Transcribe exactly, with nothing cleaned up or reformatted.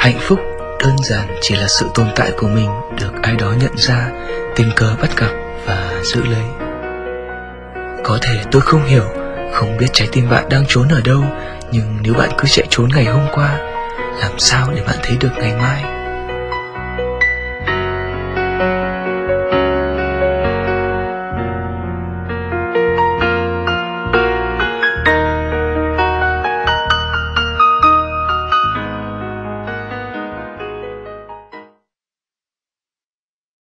Hạnh phúc đơn giản chỉ là sự tồn tại của mình được ai đó nhận ra, tình cờ bắt gặp và giữ lấy. Có thể tôi không hiểu, không biết trái tim bạn đang trốn ở đâu, nhưng nếu bạn cứ chạy trốn ngày hôm qua, làm sao để bạn thấy được ngày mai?